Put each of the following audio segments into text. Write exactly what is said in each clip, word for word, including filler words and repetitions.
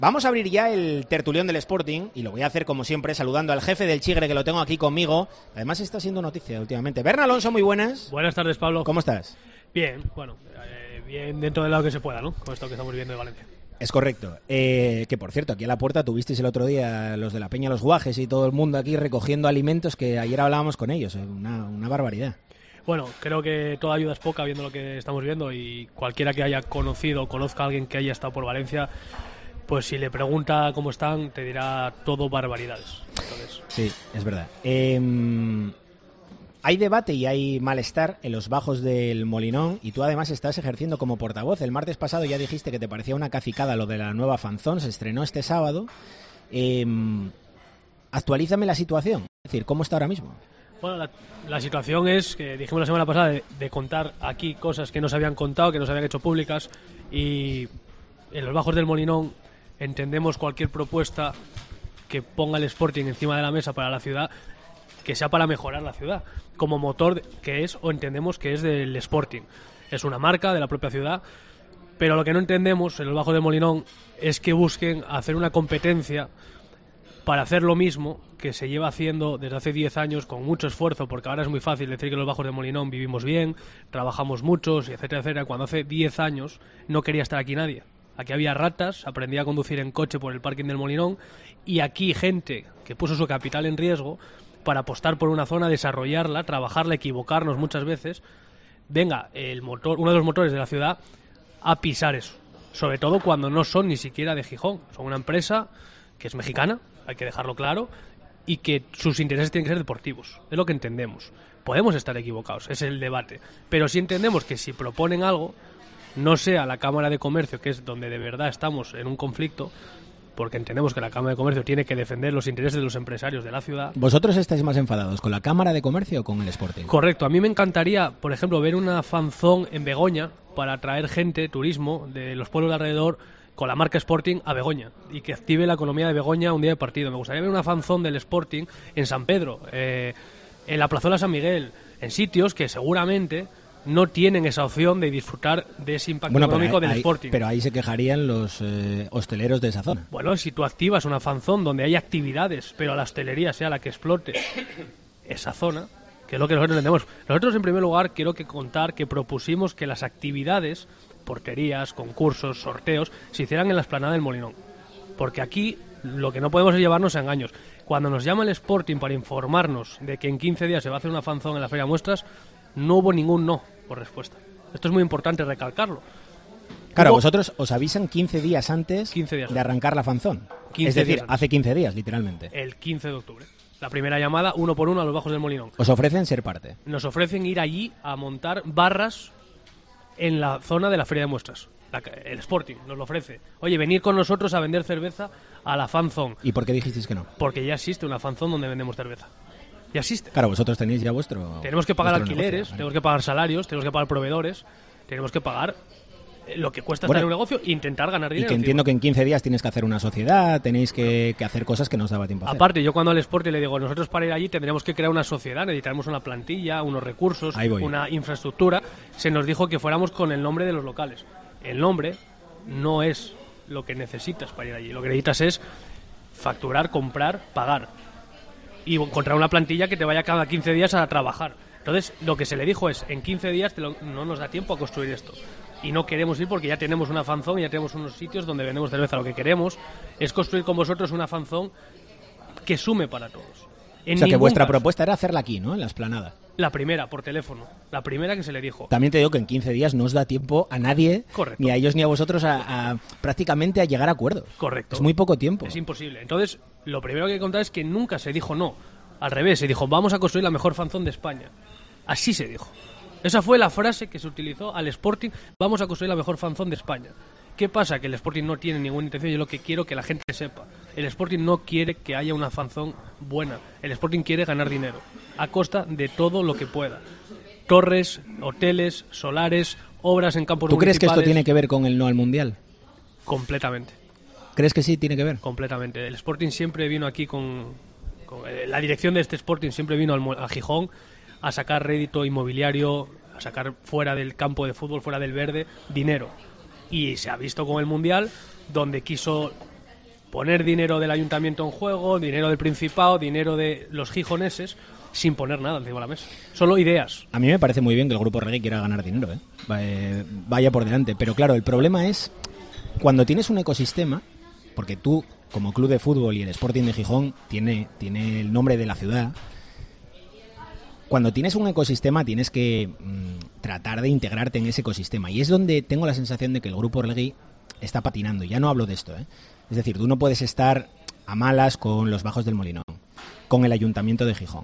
Vamos a abrir ya el tertulión del Sporting y lo voy a hacer como siempre saludando al jefe del Chigre, que lo tengo aquí conmigo. Además está siendo noticia últimamente. Berna Alonso, muy buenas. Buenas tardes, Pablo. ¿Cómo estás? Bien, bueno, eh, bien dentro de lo que se pueda, ¿no? Con esto que estamos viendo de Valencia. Es correcto. Eh, que por cierto, aquí a la puerta tuvisteis el otro día los de la Peña Los Guajes y todo el mundo aquí recogiendo alimentos que ayer hablábamos con ellos. Una, una barbaridad. Bueno, creo que toda ayuda es poca viendo lo que estamos viendo y cualquiera que haya conocido o conozca a alguien que haya estado por Valencia, pues si le pregunta cómo están, te dirá todo barbaridades. Entonces... Sí, es verdad. Eh, hay debate y hay malestar en los bajos del Molinón y tú además estás ejerciendo como portavoz. El martes pasado ya dijiste que te parecía una cacicada lo de la nueva fanzón, se estrenó este sábado. Eh, actualízame la situación, es decir, ¿cómo está ahora mismo? Bueno, la, la situación es que dijimos la semana pasada de, de contar aquí cosas que no se habían contado, que no se habían hecho públicas, y en los bajos del Molinón entendemos cualquier propuesta que ponga el Sporting encima de la mesa para la ciudad, que sea para mejorar la ciudad, como motor que es, o entendemos que es del Sporting. Es una marca de la propia ciudad, pero lo que no entendemos en los bajos del Molinón es que busquen hacer una competencia para hacer lo mismo que se lleva haciendo desde hace diez años con mucho esfuerzo, porque ahora es muy fácil decir que en los bajos de Molinón vivimos bien, trabajamos muchos, etcétera, etcétera, cuando hace diez años no quería estar aquí nadie. Aquí había ratas, aprendí a conducir en coche por el parking del Molinón, y aquí gente que puso su capital en riesgo para apostar por una zona, desarrollarla, trabajarla, equivocarnos muchas veces, venga el motor, uno de los motores de la ciudad a pisar eso, sobre todo cuando no son ni siquiera de Gijón, son una empresa que es mexicana, hay que dejarlo claro, y que sus intereses tienen que ser deportivos, es lo que entendemos. Podemos estar equivocados, es el debate, pero sí entendemos que si proponen algo, no sea la Cámara de Comercio, que es donde de verdad estamos en un conflicto, porque entendemos que la Cámara de Comercio tiene que defender los intereses de los empresarios de la ciudad. ¿Vosotros estáis más enfadados con la Cámara de Comercio o con el Sporting? Correcto, a mí me encantaría, por ejemplo, ver una fanzón en Begoña para atraer gente, turismo, de los pueblos de alrededor, con la marca Sporting a Begoña y que active la economía de Begoña un día de partido. Me gustaría ver una fanzón del Sporting en San Pedro, eh, en la Plazuela San Miguel, en sitios que seguramente no tienen esa opción de disfrutar de ese impacto bueno, económico ahí, del ahí, Sporting. Pero ahí se quejarían los eh, hosteleros de esa zona. Bueno, si tú activas una fanzón donde hay actividades, pero la hostelería sea la que explote esa zona, que es lo que nosotros entendemos. Nosotros, en primer lugar, quiero que contar que propusimos que las actividades, porterías, concursos, sorteos, se hicieran en la explanada del Molinón. Porque aquí lo que no podemos es llevarnos a engaños. Cuando nos llama el Sporting para informarnos de que en quince días se va a hacer una fanzón en la Feria de Muestras, no hubo ningún no por respuesta. Esto es muy importante recalcarlo. Claro, hubo... vosotros os avisan quince días antes quince días de arrancar la fanzón. quince es decir, días hace quince días, literalmente. El quince de octubre. La primera llamada, uno por uno, a los bajos del Molinón. Os ofrecen ser parte. Nos ofrecen ir allí a montar barras en la zona de la Feria de Muestras. La, el Sporting nos lo ofrece. Oye, venir con nosotros a vender cerveza a la fanzón. ¿Y por qué dijisteis que no? Porque ya existe una fanzón donde vendemos cerveza. Ya existe. Claro, vosotros tenéis ya vuestro... Tenemos que pagar alquileres, negocio, ¿vale? Tenemos que pagar salarios, tenemos que pagar proveedores, tenemos que pagar lo que cuesta bueno, estar en un negocio e intentar ganar dinero. Y que entiendo que en quince días tienes que hacer una sociedad, tenéis que, que hacer cosas que no os daba tiempo a hacer. Aparte, yo cuando al Sporting le digo, nosotros para ir allí tendríamos que crear una sociedad, necesitaremos una plantilla, unos recursos, una infraestructura. Se nos dijo que fuéramos con el nombre de los locales. El nombre no es lo que necesitas para ir allí. Lo que necesitas es facturar, comprar, pagar. Y encontrar una plantilla que te vaya cada quince días a trabajar. Entonces, lo que se le dijo es, en quince días te lo, no nos da tiempo a construir esto. Y no queremos ir porque ya tenemos una fanzón y ya tenemos unos sitios donde vendemos cerveza. Lo que queremos es construir con vosotros una fanzón que sume para todos. En o sea, que vuestra caso. propuesta era hacerla aquí, ¿no? En la explanada. La primera, por teléfono. La primera que se le dijo. También te digo que en quince días no os da tiempo a nadie, Correcto. ni a ellos ni a vosotros, a, a prácticamente a llegar a acuerdos. Correcto. Es muy poco tiempo. Es imposible. Entonces, lo primero que hay que contar es que nunca se dijo no. Al revés, se dijo, vamos a construir la mejor fanzón de España. Así se dijo. Esa fue la frase que se utilizó al Sporting, vamos a construir la mejor fanzón de España. ¿Qué pasa? Que el Sporting no tiene ninguna intención, yo lo que quiero que la gente sepa. El Sporting no quiere que haya una fanzón buena. El Sporting quiere ganar dinero, a costa de todo lo que pueda. Torres, hoteles, solares, obras en campos municipales. ¿Tú crees que esto tiene que ver con el no al Mundial? Completamente. ¿Crees que sí tiene que ver? Completamente. El Sporting siempre vino aquí con... con eh, la dirección de este Sporting siempre vino al, a Gijón a sacar rédito inmobiliario, a sacar fuera del campo de fútbol, fuera del verde, dinero. Y se ha visto con el Mundial, donde quiso poner dinero del ayuntamiento en juego, dinero del Principado, dinero de los gijoneses, sin poner nada encima de la mesa. Solo ideas. A mí me parece muy bien que el Grupo Reggae quiera ganar dinero, ¿eh? Vaya por delante. Pero claro, el problema es cuando tienes un ecosistema, porque tú, como club de fútbol y el Sporting de Gijón, tiene, tiene el nombre de la ciudad. Cuando tienes un ecosistema tienes que mmm, tratar de integrarte en ese ecosistema. Y es donde tengo la sensación de que el Grupo Reggae está patinando. Ya no hablo de esto, ¿eh? Es decir, tú no puedes estar a malas con los Bajos del Molinón, con el Ayuntamiento de Gijón,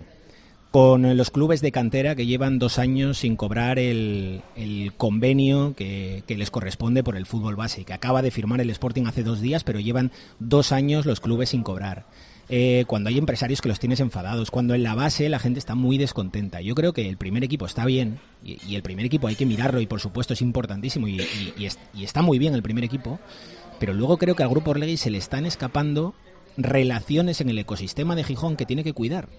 con los clubes de cantera que llevan dos años sin cobrar el, el convenio que, que les corresponde por el fútbol base, que acaba de firmar el Sporting hace dos días, pero llevan dos años los clubes sin cobrar. Eh, cuando hay empresarios que los tienes enfadados, cuando en la base la gente está muy descontenta. Yo creo que el primer equipo está bien, y, y el primer equipo hay que mirarlo, y por supuesto es importantísimo, y, y, y, es, y está muy bien el primer equipo, pero luego creo que al Grupo Reggae se le están escapando relaciones en el ecosistema de Gijón que tiene que cuidar.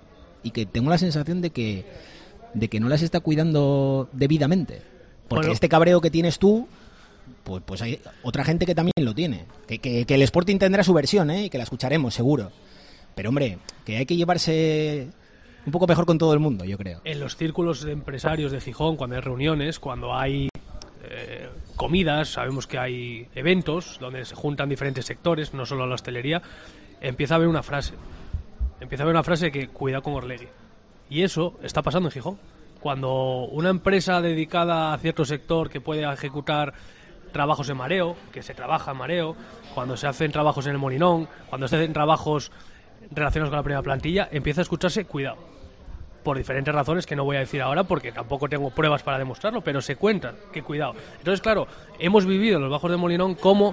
Y que tengo la sensación de que de que no las está cuidando debidamente. Porque bueno, este cabreo que tienes tú, pues, pues hay otra gente que también lo tiene. Que, que, que el Sporting tendrá su versión, ¿eh? Y que la escucharemos, seguro. Pero, hombre, que hay que llevarse un poco mejor con todo el mundo, yo creo. En los círculos de empresarios de Gijón, cuando hay reuniones, cuando hay eh, comidas, sabemos que hay eventos donde se juntan diferentes sectores, no solo la hostelería, empieza a haber una frase. Empieza a haber una frase que cuidado con Orlegui. Y eso está pasando en Gijón. Cuando una empresa dedicada a cierto sector que puede ejecutar trabajos en mareo, que se trabaja en mareo, cuando se hacen trabajos en el Molinón, cuando se hacen trabajos relacionados con la primera plantilla, empieza a escucharse cuidado. Por diferentes razones que no voy a decir ahora porque tampoco tengo pruebas para demostrarlo, pero se cuentan que cuidado. Entonces, claro, hemos vivido en los bajos del Molinón cómo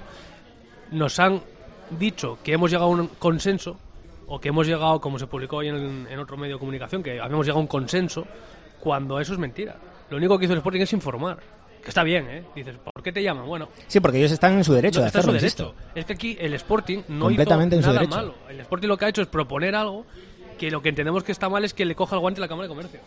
nos han dicho que hemos llegado a un consenso, o que hemos llegado, como se publicó hoy en, en otro medio de comunicación, que habíamos llegado a un consenso, cuando eso es mentira. Lo único que hizo el Sporting es informar. Que está bien, ¿eh? Dices, ¿por qué te llaman? Bueno, sí, porque ellos están en su derecho no, de está hacerlo, en su derecho. Es que aquí el Sporting no hizo completamente nada en su derecho. malo. El Sporting lo que ha hecho es proponer algo que lo que entendemos que está mal es que le coja el guante a la Cámara de Comercio.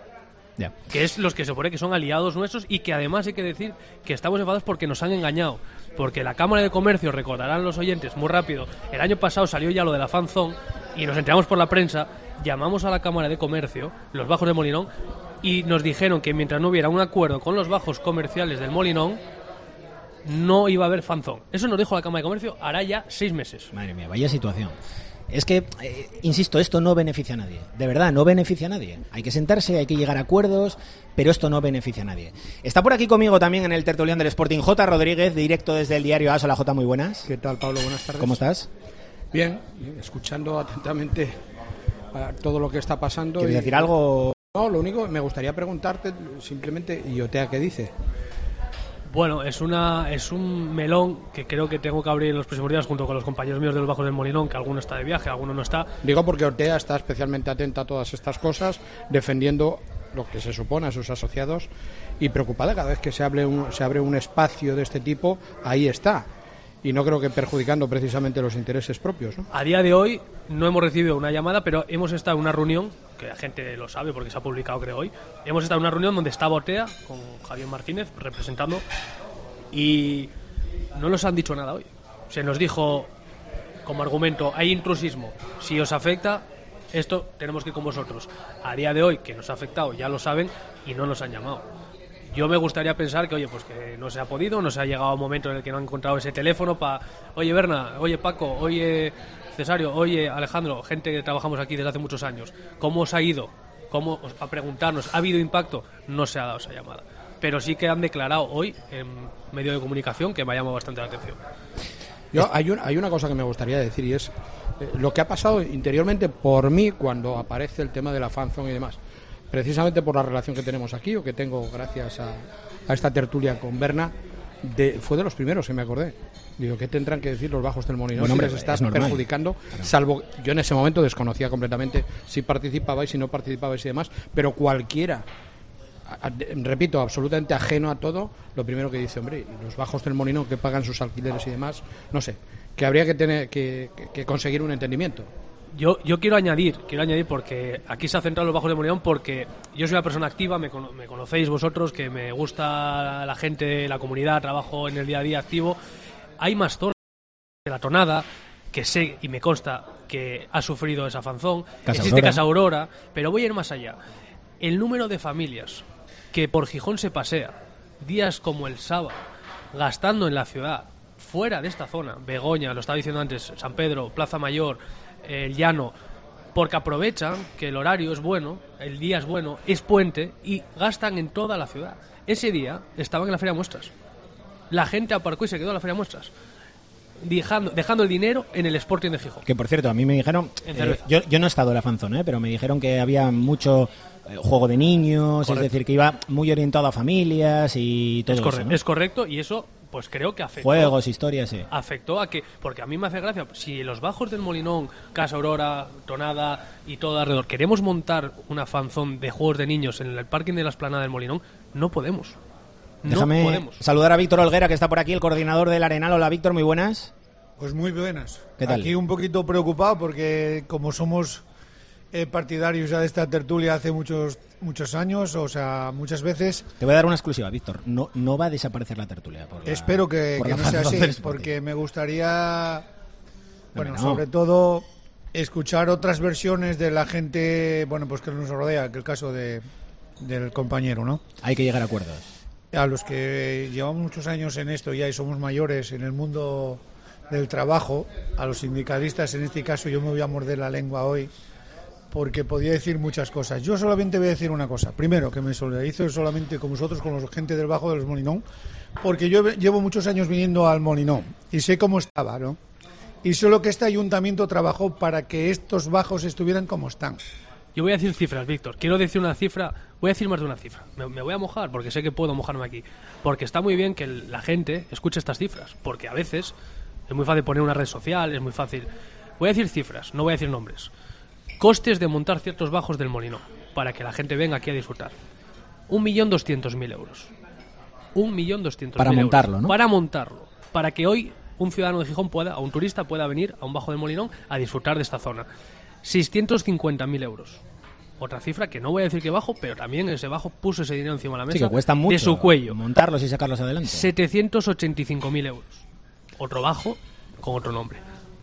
Ya. Que es los que se supone que son aliados nuestros y que además hay que decir que estamos enfadados porque nos han engañado. Porque la Cámara de Comercio, recordarán los oyentes muy rápido, el año pasado salió ya lo de la fanzone y nos enteramos por la prensa, llamamos a la Cámara de Comercio, los Bajos del Molinón, y nos dijeron que mientras no hubiera un acuerdo con los bajos comerciales del Molinón, no iba a haber fanzone. Eso nos dijo la Cámara de Comercio hará ya seis meses. Madre mía, vaya situación. Es que, eh, insisto, esto no beneficia a nadie. De verdad, no beneficia a nadie. Hay que sentarse, hay que llegar a acuerdos, pero esto no beneficia a nadie. Está por aquí conmigo también en el tertulión del Sporting J. Rodríguez, directo desde el diario A S. Hola, J, muy buenas. ¿Qué tal, Pablo? Buenas tardes. ¿Cómo estás? Bien, escuchando atentamente a todo lo que está pasando. ¿Quieres y... decir algo? No, lo único, me gustaría preguntarte simplemente, ¿y Otea qué dice? Bueno, es una es un melón que creo que tengo que abrir en los próximos días junto con los compañeros míos de los Bajos del Molinón, que alguno está de viaje, alguno no está. Digo porque Ortea está especialmente atenta a todas estas cosas, defendiendo lo que se supone a sus asociados y preocupada cada vez que se abre un, se abre un espacio de este tipo, ahí está. Y no creo que perjudicando precisamente los intereses propios, ¿no? A día de hoy no hemos recibido una llamada, pero hemos estado en una reunión, que la gente lo sabe porque se ha publicado creo hoy, hemos estado en una reunión donde estaba Ortea con Javier Martínez representando y no nos han dicho nada hoy. Se nos dijo como argumento, hay intrusismo, si os afecta, esto tenemos que ir con vosotros. A día de hoy, que nos ha afectado, ya lo saben y no nos han llamado. Yo me gustaría pensar que, oye, pues que no se ha podido, no se ha llegado a un momento en el que no han encontrado ese teléfono para, oye, Berna, oye, Paco, oye, Cesario, oye, Alejandro, gente que trabajamos aquí desde hace muchos años, ¿cómo os ha ido? ¿Cómo? A preguntarnos, ¿ha habido impacto? No se ha dado esa llamada. Pero sí que han declarado hoy en medio de comunicación que me ha llamado bastante la atención. Yo, hay, un, hay una cosa que me gustaría decir y es eh, lo que ha pasado interiormente por mí cuando aparece el tema de la fanzone y demás. Precisamente por la relación que tenemos aquí o que tengo gracias a, a esta tertulia con Berna, de, fue de los primeros que me acordé. Digo, ¿qué tendrán que decir los Bajos del Molinón? Bueno, si hombre, les estás normal, perjudicando, claro. Salvo yo en ese momento desconocía completamente si participabais, si no participabais y demás, pero cualquiera, a, a, repito, absolutamente ajeno a todo, lo primero que dice, hombre, los Bajos del Molinón que pagan sus alquileres y demás, no sé, que habría que tener que, que, que conseguir un entendimiento. Yo, yo quiero añadir, quiero añadir porque aquí se ha centrado los Bajos de Molinón porque yo soy una persona activa, me, cono- me conocéis vosotros, que me gusta la gente, la comunidad, trabajo en el día a día activo. Hay más torres de la tonada, que sé y me consta que ha sufrido esa fanzón, Casa existe Aurora. Casa Aurora, pero voy a ir más allá. El número de familias que por Gijón se pasea días como el sábado, gastando en la ciudad, fuera de esta zona, Begoña, lo estaba diciendo antes, San Pedro, Plaza Mayor, eh, el Llano, porque aprovechan que el horario es bueno, el día es bueno, es puente, y gastan en toda la ciudad. Ese día estaban en la Feria de Muestras. La gente aparcó y se quedó en la Feria de Muestras, dejando, dejando el dinero en el Sporting de Gijón. Que por cierto, a mí me dijeron, En eh, cerveza. yo, yo no he estado en la fanzone, ¿eh? Pero me dijeron que había mucho eh, juego de niños, Correcto. es decir, que iba muy orientado a familias y todo Es, corre- eso, ¿no? es correcto, y eso pues creo que afectó. Juegos, historias, sí. afectó a que, porque a mí me hace gracia, si los bajos del Molinón, Casa Aurora, Tonada y todo alrededor queremos montar una fanzón de juegos de niños en el parking de la Esplanada del Molinón, no podemos. No Déjame podemos. saludar a Víctor Olguera, que está por aquí, el coordinador del Arenal. Hola, Víctor, muy buenas. Pues muy buenas. ¿Qué tal? Aquí un poquito preocupado porque como somos eh, partidarios ya de esta tertulia hace muchos muchos años, o sea, muchas veces, Te voy a dar una exclusiva, Víctor. No, no va a desaparecer la tertulia. por la- espero que, por que la no sea fanzone así, del Sporting. porque me gustaría, bueno, no. sobre todo escuchar otras versiones de la gente, bueno, pues que nos rodea, que el caso de, del compañero, ¿no? Hay que llegar a acuerdos. A los que llevamos muchos años en esto ya y somos mayores en el mundo del trabajo, a los sindicalistas, en este caso yo me voy a morder la lengua hoy porque podía decir muchas cosas. Yo solamente voy a decir una cosa. Primero, que me solidarizo solamente con vosotros, con la gente del Bajo de los Molinón, porque yo llevo muchos años viniendo al Molinón y sé cómo estaba, ¿no? Y sé lo que este ayuntamiento trabajó para que estos bajos estuvieran como están. Yo voy a decir cifras, Víctor. Quiero decir una cifra, voy a decir más de una cifra. Me, me voy a mojar porque sé que puedo mojarme aquí. Porque está muy bien que el- la gente escuche estas cifras, porque a veces es muy fácil poner una red social, es muy fácil. Voy a decir cifras, no voy a decir nombres. Costes de montar ciertos bajos del Molinón, para que la gente venga aquí a disfrutar. Un millón doscientos mil euros. Un millón doscientos mil Para euros. montarlo, ¿no? Para montarlo. Para que hoy un ciudadano de Gijón pueda, o un turista pueda venir a un bajo del Molinón a disfrutar de esta zona. seiscientos cincuenta mil euros. Otra cifra que no voy a decir que bajo, pero también ese bajo puso ese dinero encima de la mesa Sí, que cuesta mucho de su cuello. montarlos y sacarlos adelante. setecientos ochenta y cinco mil euros. Otro bajo con otro nombre.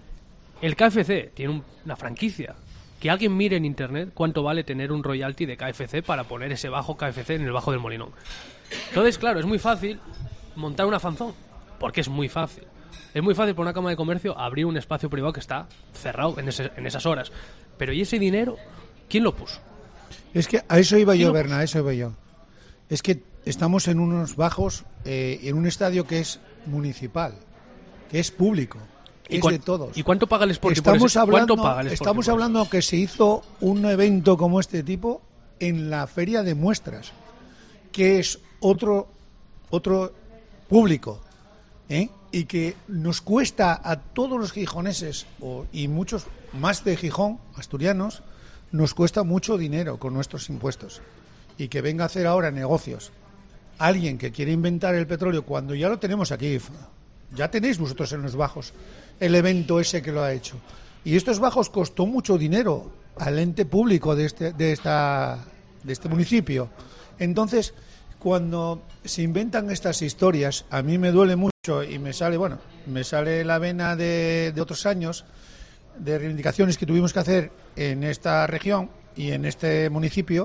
El K F C tiene un- una franquicia. Que alguien mire en internet cuánto vale tener un royalty de K F C para poner ese bajo K F C en el bajo del Molinón. Entonces, claro, es muy fácil montar una fanzón, porque es muy fácil. Es muy fácil por una cámara de comercio abrir un espacio privado que está cerrado en, ese- en esas horas. Pero ¿y ese dinero? ¿Quién lo puso? Es que a eso iba ¿Quién yo, lo Berna, a eso iba yo. Es que estamos en unos bajos, eh, en un estadio que es municipal, que es público, ¿Y es cuán- de todos. ¿Y cuánto paga el Sporting por Estamos ese- hablando, ¿Cuánto paga el Sporting estamos por eso? hablando que se hizo un evento como este tipo en la Feria de Muestras, que es otro, otro público, ¿eh? Y que nos cuesta a todos los gijoneses o, y muchos más de Gijón, asturianos, nos cuesta mucho dinero con nuestros impuestos. Y que venga a hacer ahora negocios alguien que quiere inventar el petróleo cuando ya lo tenemos aquí, ya tenéis vosotros en los bajos el evento ese que lo ha hecho. Y estos bajos costó mucho dinero al ente público de este, de esta, de este municipio. Entonces, cuando se inventan estas historias, a mí me duele mucho y me sale, bueno, me sale la vena de, de otros años, de reivindicaciones que tuvimos que hacer en esta región y en este municipio,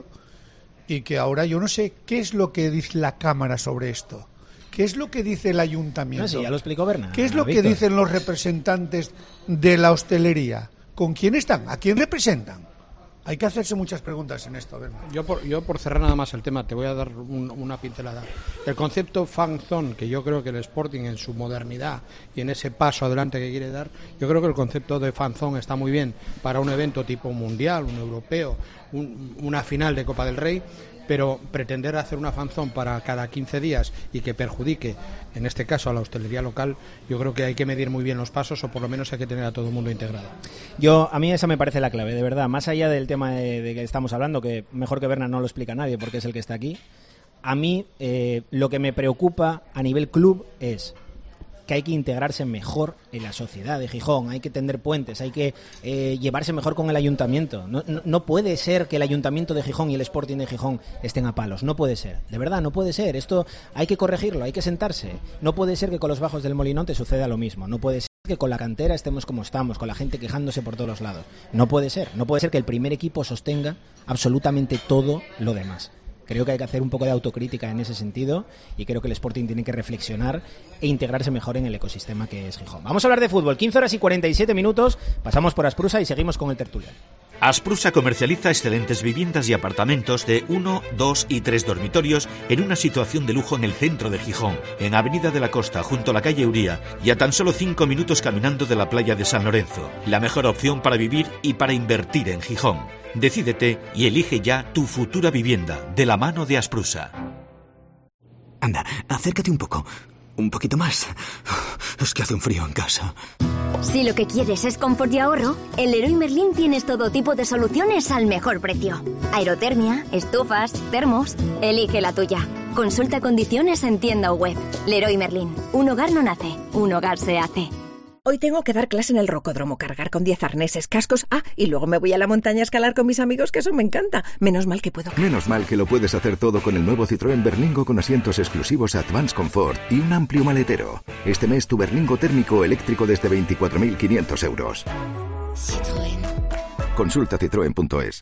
y que ahora yo no sé qué es lo que dice la Cámara sobre esto. ¿Qué es lo que dice el ayuntamiento? No, sí, ya lo explicó Berna. ¿Qué es lo que Víctor. dicen los representantes de la hostelería? ¿Con quién están? ¿A quién representan? Hay que hacerse muchas preguntas en esto. Berna. Yo por, yo por cerrar nada más el tema, te voy a dar un- una pincelada. El concepto fan zone, que yo creo que el Sporting en su modernidad y en ese paso adelante que quiere dar, yo creo que el concepto de fan zone está muy bien para un evento tipo mundial, un europeo, un- una final de Copa del Rey, pero pretender hacer una fan zone para cada quince días y que perjudique, en este caso a la hostelería local, yo creo que hay que medir muy bien los pasos, o por lo menos hay que tener a todo el mundo integrado. Yo, a mí esa me parece la clave, de verdad. Más allá del tema de, de que estamos hablando, que mejor que Berna no lo explica nadie porque es el que está aquí. A mí eh, lo que me preocupa a nivel club es que hay que integrarse mejor en la sociedad de Gijón, hay que tender puentes, hay que eh, llevarse mejor con el ayuntamiento. No, no, no puede ser que el ayuntamiento de Gijón y el Sporting de Gijón estén a palos, no puede ser, de verdad, no puede ser. Esto hay que corregirlo, hay que sentarse. No puede ser que con los bajos del Molinón te suceda lo mismo, no puede ser que con la cantera estemos como estamos, con la gente quejándose por todos los lados. No puede ser, no puede ser que el primer equipo sostenga absolutamente todo lo demás. Creo que hay que hacer un poco de autocrítica en ese sentido y creo que el Sporting tiene que reflexionar e integrarse mejor en el ecosistema que es Gijón. Vamos a hablar de fútbol, quince horas y cuarenta y siete minutos, pasamos por Asprusa y seguimos con el tertuliano. Asprusa comercializa excelentes viviendas y apartamentos de uno, dos y tres dormitorios en una situación de lujo en el centro de Gijón, en Avenida de la Costa, junto a la calle Uría, y a tan solo cinco minutos caminando de la playa de San Lorenzo. La mejor opción para vivir y para invertir en Gijón. Decídete y elige ya tu futura vivienda, de la mano de Asprusa. Anda, acércate un poco. Un poquito más. Es que hace un frío en casa. Si lo que quieres es confort y ahorro, en Leroy Merlin tienes todo tipo de soluciones al mejor precio. Aerotermia, estufas, termos... Elige la tuya. Consulta condiciones en tienda o web. Leroy Merlin. Un hogar no nace, un hogar se hace. Hoy tengo que dar clase en el rocódromo, cargar con diez arneses, cascos... Ah, y luego me voy a la montaña a escalar con mis amigos, que eso me encanta. Menos mal que puedo... Menos mal que lo puedes hacer todo con el nuevo Citroën Berlingo con asientos exclusivos Advance Comfort y un amplio maletero. Este mes tu Berlingo térmico eléctrico desde veinticuatro mil quinientos euros. Citroën. Consulta citroen punto es.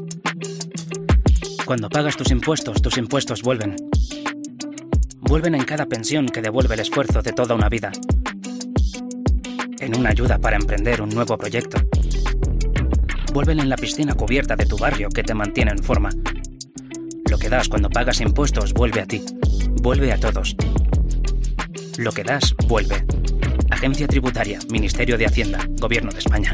Cuando pagas tus impuestos, tus impuestos vuelven. Vuelven en cada pensión que devuelve el esfuerzo de toda una vida. En una ayuda para emprender un nuevo proyecto. Vuelven en la piscina cubierta de tu barrio que te mantiene en forma. Lo que das cuando pagas impuestos vuelve a ti. Vuelve a todos. Lo que das vuelve. Agencia Tributaria, Ministerio de Hacienda, Gobierno de España.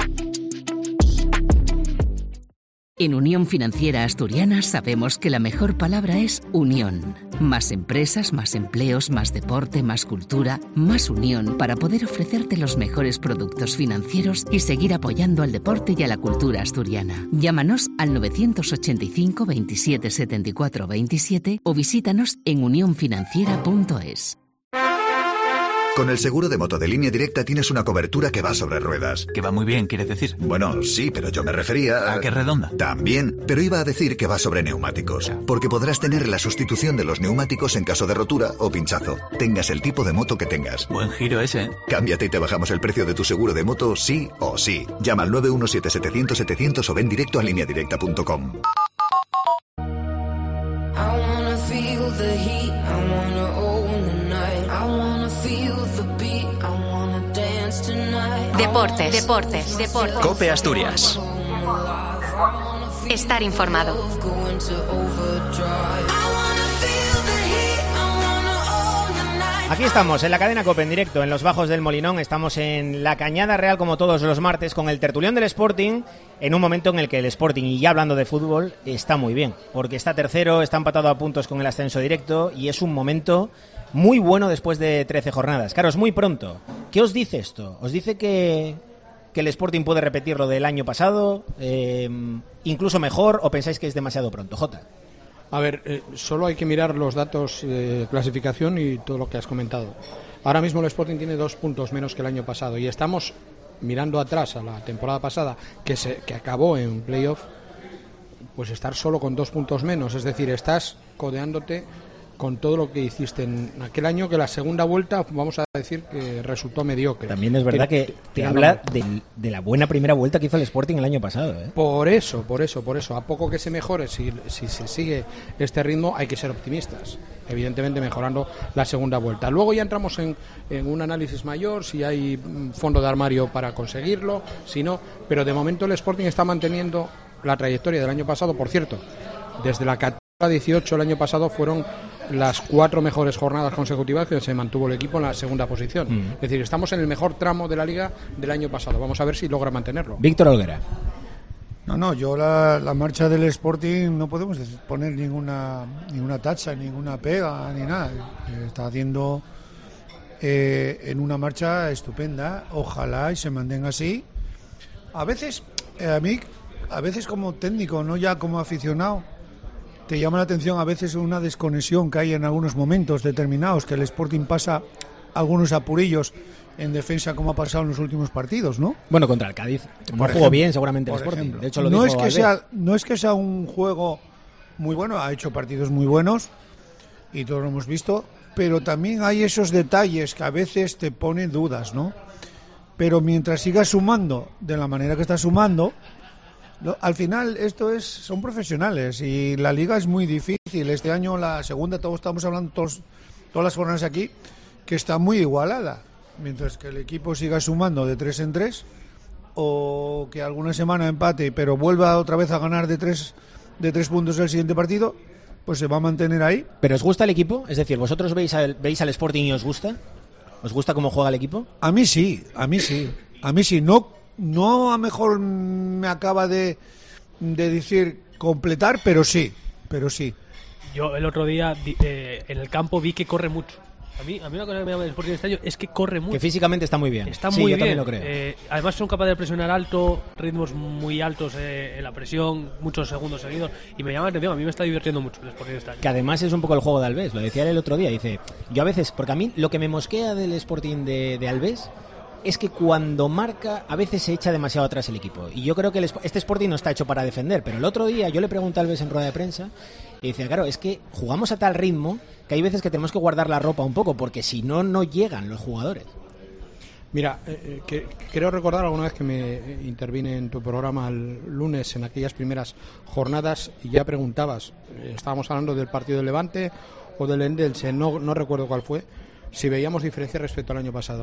En Unión Financiera Asturiana sabemos que la mejor palabra es unión. Más empresas, más empleos, más deporte, más cultura, más unión para poder ofrecerte los mejores productos financieros y seguir apoyando al deporte y a la cultura asturiana. Llámanos al novecientos ochenta y cinco veintisiete setenta y cuatro veintisiete o visítanos en unión financiera punto es. Con el seguro de moto de Línea Directa tienes una cobertura que va sobre ruedas. Que va muy bien, ¿quieres decir? Bueno, sí, pero yo me refería a... ¿A qué redonda? También, pero iba a decir que va sobre neumáticos. Porque podrás tener la sustitución de los neumáticos en caso de rotura o pinchazo. Tengas el tipo de moto que tengas. Buen giro ese, ¿eh? Cámbiate y te bajamos el precio de tu seguro de moto sí o sí. Llama al nueve uno siete setecientos setecientos o ven directo a línea directa punto com. Deportes, deportes, deportes. COPE Asturias. Estar informado. Aquí estamos, en la cadena COPE en directo, en los bajos del Molinón. Estamos en la Cañada Real como todos los martes con el tertulión del Sporting, en un momento en el que el Sporting, y ya hablando de fútbol, está muy bien, porque está tercero, está empatado a puntos con el ascenso directo y es un momento muy bueno después de trece jornadas. Claro, es muy pronto. ¿Qué os dice esto? ¿Os dice que, que el Sporting puede repetir lo del año pasado, eh, incluso mejor, o pensáis que es demasiado pronto? Jota. A ver, eh, solo hay que mirar los datos de clasificación y todo lo que has comentado. Ahora mismo el Sporting tiene dos puntos menos que el año pasado y estamos mirando atrás a la temporada pasada que, se, que acabó en playoff, pues estar solo con dos puntos menos, es decir, estás codeándote con todo lo que hiciste en aquel año, que la segunda vuelta, vamos a decir que resultó mediocre. También es verdad que te habla de, de la buena primera vuelta que hizo el Sporting el año pasado, ¿eh? Por eso, por eso, por eso. A poco que se mejore, si, si se sigue este ritmo, hay que ser optimistas. Evidentemente mejorando la segunda vuelta. Luego ya entramos en, en un análisis mayor, si hay fondo de armario para conseguirlo, si no. Pero de momento el Sporting está manteniendo la trayectoria del año pasado. Por cierto, desde la catorce a dieciocho el año pasado fueron las cuatro mejores jornadas consecutivas que se mantuvo el equipo en la segunda posición. Mm. Es decir, estamos en el mejor tramo de la liga del año pasado. Vamos a ver si logra mantenerlo. Víctor Olguera. No, no, yo la, la marcha del Sporting no podemos poner ninguna ninguna tacha, ninguna pega, ni nada. Está haciendo eh, en una marcha estupenda. Ojalá y se mantenga así. A veces, eh, a mí, a veces como técnico, no ya como aficionado, te llama la atención a veces una desconexión que hay en algunos momentos determinados, que el Sporting pasa algunos apurillos en defensa como ha pasado en los últimos partidos, ¿no? Bueno, contra el Cádiz no jugó bien seguramente el Sporting. De hecho, lo no dijo es que sea, no es que sea un juego muy bueno, ha hecho partidos muy buenos y todos lo hemos visto, pero también hay esos detalles que a veces te ponen dudas, ¿no? pero mientras sigas sumando de la manera que estás sumando, lo, al final esto es son profesionales y la liga es muy difícil. Este año la segunda, todos estamos hablando todos, todas las jornadas aquí, que está muy igualada, mientras que el equipo siga sumando de tres en tres, o que alguna semana empate pero vuelva otra vez a ganar de tres de tres puntos el siguiente partido, pues se va a mantener ahí. ¿Pero os gusta el equipo? Es decir, ¿vosotros veis al, veis al Sporting y os gusta? ¿Os gusta cómo juega el equipo? A mí sí, a mí sí, a mí sí. No, no a mejor me acaba de, de decir completar, pero sí, pero sí. Yo el otro día eh, en el campo vi que corre mucho. A mí, a mí una cosa que me llama el Sporting este año es que corre mucho. Que físicamente está muy bien. Está sí, muy yo bien. También lo creo. Eh, además son capaces de presionar alto, ritmos muy altos eh, en la presión, muchos segundos seguidos. Y me llama la atención, a mí me está divirtiendo mucho el Sporting este año. Que además es un poco el juego de Alves, lo decía él el otro día. Dice, yo a veces, porque a mí lo que me mosquea del Sporting de, de Alves es que cuando marca a veces se echa demasiado atrás el equipo. Y yo creo que el, este Sporting no está hecho para defender. Pero el otro día yo le pregunté a Alves en rueda de prensa y dice, claro, es que jugamos a tal ritmo que hay veces que tenemos que guardar la ropa un poco, porque si no, no llegan los jugadores. Mira, eh, que, creo recordar alguna vez que me intervine en tu programa el lunes, en aquellas primeras jornadas, y ya preguntabas, eh, estábamos hablando del partido del Levante o del Endelche, no, no recuerdo cuál fue, si veíamos diferencia respecto al año pasado.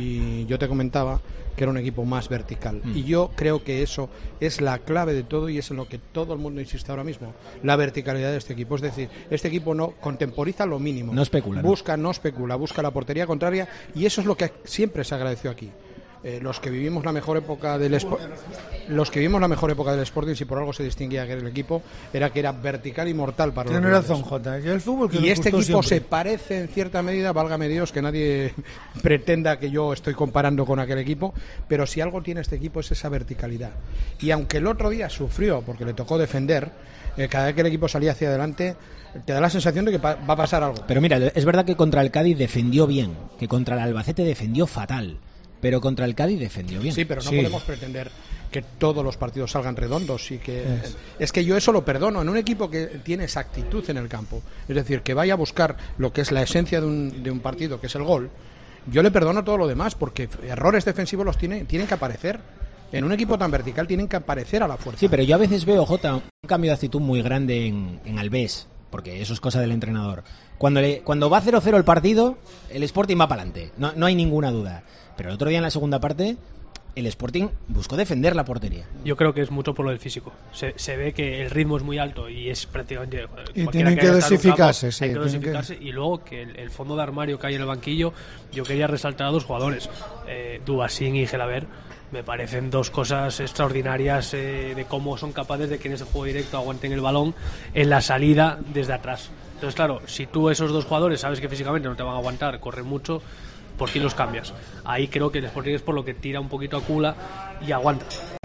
Y yo te comentaba que era un equipo más vertical. Mm. Y yo creo que eso es la clave de todo y es en lo que todo el mundo insiste ahora mismo. La verticalidad de este equipo. Es decir, este equipo no contemporiza lo mínimo. No especula. Busca, no, no especula, busca la portería contraria y eso es lo que siempre se agradeció aquí. Eh, los que vivimos la mejor época del Sp- los que vivimos la mejor época del Sporting, si por algo se distinguía que el equipo era que era vertical y mortal para los rivales. Tiene razón, Jota. Y el fútbol que y este equipo siempre. se parece en cierta medida, válgame Dios, que nadie pretenda que yo estoy comparando con aquel equipo, pero si algo tiene este equipo es esa verticalidad. Y aunque el otro día sufrió porque le tocó defender, eh, cada vez que el equipo salía hacia adelante te da la sensación de que pa- va a pasar algo. Pero mira, es verdad que contra el Cádiz defendió bien, que contra el Albacete defendió fatal. Pero contra el Cádiz defendió bien. Sí, pero no sí. podemos pretender que todos los partidos salgan redondos y que es. es que yo eso lo perdono en un equipo que tiene esa actitud en el campo, es decir, que vaya a buscar lo que es la esencia de un, de un partido, que es el gol. Yo le perdono todo lo demás porque errores defensivos los tiene, tienen que aparecer. En un equipo tan vertical tienen que aparecer a la fuerza. Sí, pero yo a veces veo, Jota, un cambio de actitud muy grande en, en Alves, porque eso es cosa del entrenador. Cuando le, cuando va cero cero el partido, el Sporting va para adelante, no, no hay ninguna duda. Pero el otro día en la segunda parte, el Sporting buscó defender la portería. Yo creo que es mucho por lo del físico. Se, se ve que el ritmo es muy alto y es prácticamente... Y tienen que, que dosificarse, sí. Hay que dosificarse que... Y luego que el, el fondo de armario que hay en el banquillo, yo quería resaltar a dos jugadores, eh, Dubasín y Gelaber. Me parecen dos cosas extraordinarias eh, de cómo son capaces de que en ese juego directo aguanten el balón en la salida desde atrás. Entonces, claro, si tú esos dos jugadores sabes que físicamente no te van a aguantar, corren mucho, ¿por qué los cambias? Ahí creo que el Sporting es por lo que tira un poquito a Kula y aguanta.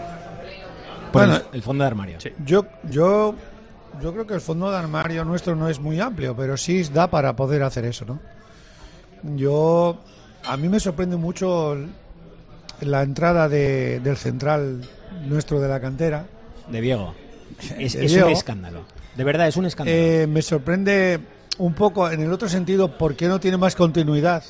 Bueno, el, el fondo de armario. Sí. Yo, yo, yo creo que el fondo de armario nuestro no es muy amplio, pero sí da para poder hacer eso, ¿no? Yo, a mí me sorprende mucho la entrada de, del central nuestro de la cantera. De Diego. Es, de es Diego. un escándalo. De verdad, es un escándalo. Eh, me sorprende un poco, en el otro sentido, ¿por qué no tiene más continuidad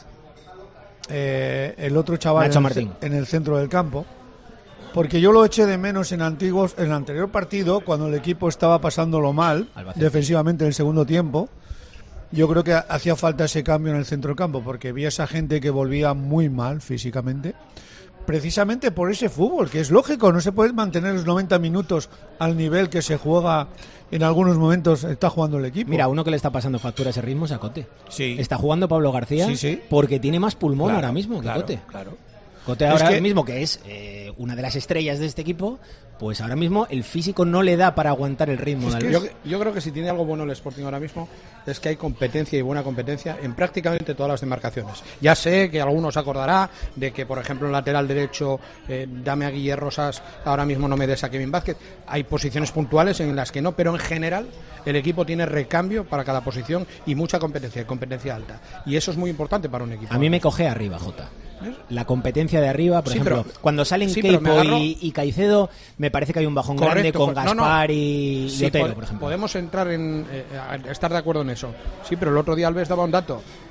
eh, el otro chaval Nacho en el, Martín. en el centro del campo? Porque yo lo eché de menos en antiguos en el anterior partido, cuando el equipo estaba pasándolo mal, Albacete. defensivamente en el segundo tiempo. Yo creo que hacía falta ese cambio en el centro del campo, porque vi a esa gente que volvía muy mal físicamente, precisamente por ese fútbol, que es lógico, no se puede mantener los noventa minutos al nivel que se juega en algunos momentos, está jugando el equipo. Mira, uno que le está pasando factura a ese ritmo es a Cote. Sí. Está jugando Pablo García Sí, sí. porque tiene más pulmón Claro, ahora mismo que claro, Cote. claro. Cote Es ahora que- mismo, que es eh, una de las estrellas de este equipo, pues ahora mismo el físico no le da para aguantar el ritmo. Es de que Alves. yo, yo creo que si tiene algo bueno el Sporting ahora mismo es que hay competencia y buena competencia en prácticamente todas las demarcaciones. Ya sé que algunos acordará de que, por ejemplo, en lateral derecho eh, dame a Guillermo Rosas, ahora mismo no me des a Kevin Vázquez. Hay posiciones puntuales en las que no, pero en general el equipo tiene recambio para cada posición y mucha competencia, competencia alta. Y eso es muy importante para un equipo. A mí me coge arriba, Jota. La competencia de arriba, por Sí, ejemplo, pero- cuando salen sí, pero me Keipo agarro- y, y Caicedo, me parece que hay un bajón Correcto, grande con co- no, no. Gaspar y, y Sí, Otero, po- por ejemplo. Podemos entrar en eh, a estar de acuerdo en eso. Sí, pero el otro día Alves daba un dato.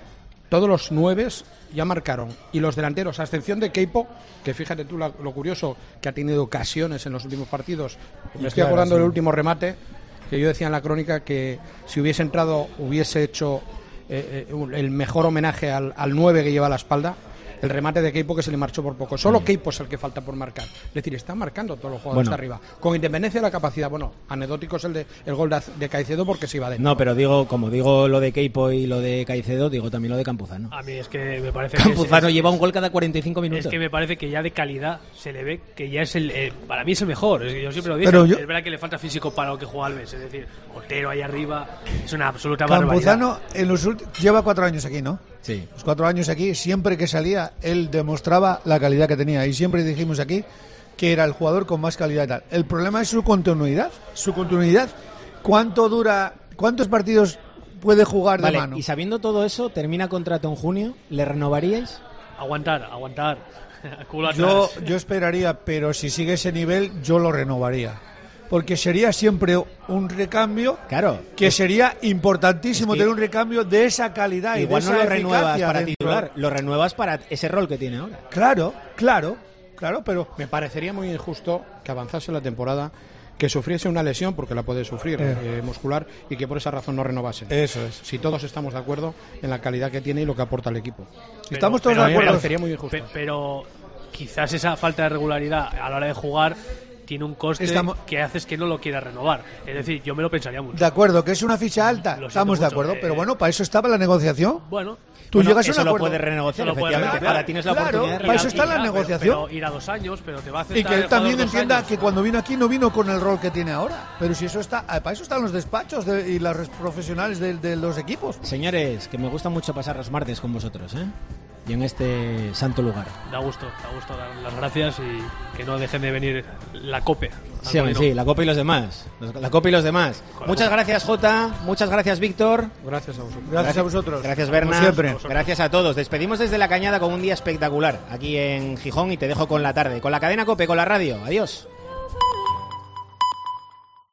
todos los nueves ya marcaron, y los delanteros, a excepción de Keipo, que fíjate tú la, lo curioso, que ha tenido ocasiones en los últimos partidos. Me estoy claro, acordando sí. del último remate, que yo decía en la crónica que si hubiese entrado hubiese hecho eh, eh, el mejor homenaje al, al nueve que lleva a la espalda, el remate de Keipo, que se le marchó por poco. Solo Keipo es el que falta por marcar. Es decir, están marcando todos los jugadores Bueno. de arriba. Con independencia de la capacidad, bueno, anecdótico es el de el gol de, de Caicedo porque se iba dentro. No, pero digo, como digo lo de Keipo y lo de Caicedo, digo también lo de Campuzano. A mí es que me parece Campuzano que es, lleva un gol cada cuarenta y cinco minutos. Es que me parece que ya de calidad se le ve que ya es el, el para mí es el mejor. Es que yo siempre lo dije. Pero yo- Es verdad que le falta físico para lo que juega Alves. Es decir, Otero ahí arriba es una absoluta barbaridad. Campuzano en los últimos lleva cuatro años aquí, ¿no? Sí. Los cuatro años aquí, siempre que salía, él demostraba la calidad que tenía. Y siempre dijimos aquí que era el jugador con más calidad y tal. El problema es su continuidad. Su continuidad. ¿Cuánto dura? ¿Cuántos partidos puede jugar Vale, de mano? y sabiendo todo eso, termina contrato en junio, ¿le renovaríais? Aguantar, aguantar. Culo atrás. Yo, yo esperaría, pero si sigue ese nivel, yo lo renovaría. Porque sería siempre un recambio Claro. que sería importantísimo Es que tener un recambio de esa calidad y Igual de no esa lo renuevas eficacia para dentro. titular, lo renuevas para ese rol que tiene ahora. Claro, claro, claro, pero Me parecería muy injusto que avanzase la temporada, que sufriese una lesión, porque la puede sufrir, Eh. eh, muscular, y que por esa razón no renovase. Eso es. Si todos estamos de acuerdo en la calidad que tiene y lo que aporta al equipo. Pero- estamos todos pero- de acuerdo. Me parecería muy injusto. Pe- Pero quizás esa falta de regularidad a la hora de jugar tiene un coste Estamos- que haces que no lo quiera renovar. Es decir, yo me lo pensaría mucho. De acuerdo, que es una ficha alta, Lo siento estamos de mucho, acuerdo, eh, pero bueno, para eso estaba la negociación. Bueno, Tú Bueno, llegas a eso un lo acuerdo. puedes renegociar, Eso lo puedes efectivamente. renegociar. Ahora tienes la Claro, oportunidad de para eso renegociar. está la pero- negociación. Pero ir a dos años, pero te va a hacer Y estar que el él también jugador dos entienda años. que cuando vino aquí no vino con el rol que tiene ahora. Pero si eso está, ah, para eso están los despachos de- y las res- profesionales de, de los equipos. Señores, que me gusta mucho pasar los martes con vosotros, ¿eh? Y en este santo lugar. Da gusto, da gusto dar las gracias y que no dejen de venir la COPE. Sí, hombre, sí, la Copa y los demás. Los- La Copa y los demás. Muchas gracias, Jota. Muchas gracias, Víctor. Gracias a vosotros. Gracias a vosotros. Gracias, Como Berna. siempre. Gracias a todos. Despedimos desde la Cañada con un día espectacular aquí en Gijón y te dejo con la tarde. Con la cadena COPE, con la radio. Adiós.